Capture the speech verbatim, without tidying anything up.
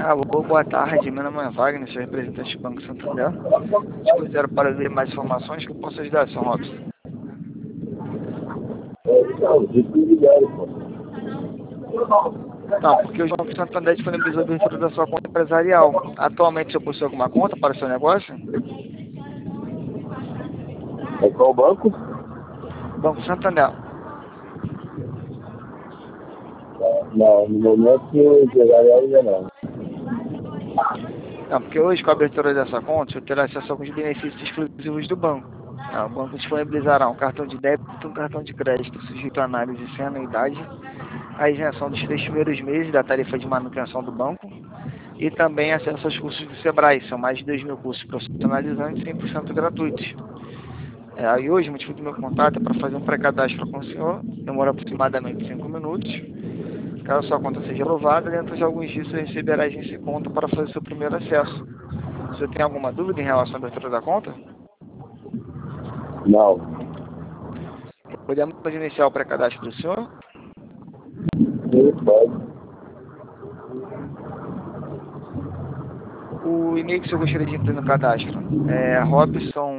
Alô, boa tarde. Meu nome é Wagner, sou representante do Banco Santander. Te considero para ver mais informações que eu posso ajudar, senhor Robson. Não, liquidaram, pô. Não, porque o Banco Santander disponibilizou a abertura da sua conta empresarial. Atualmente, você possui alguma conta para o seu negócio? É qual banco? Banco Santander. Não, no momento empresarial ainda não. Não, porque hoje, com a abertura dessa conta, você terá acesso a alguns benefícios exclusivos do banco. Ah, o banco disponibilizará um cartão de débito e um cartão de crédito sujeito à análise sem anuidade, a isenção dos três primeiros meses da tarifa de manutenção do banco e também acesso aos cursos do Sebrae. São mais de dois mil cursos profissionalizantes cem por cento gratuitos. É, e hoje o motivo do meu contato é para fazer um pré-cadastro com o senhor, demora aproximadamente cinco minutos. Caso sua conta seja aprovada, dentro de alguns dias você receberá a agência conta para fazer seu primeiro acesso. Você tem alguma dúvida em relação à abertura da conta? Não. Podemos iniciar o pré-cadastro do senhor? Sim, pode. O e-mail que o senhor gostaria de incluir no cadastro é Robson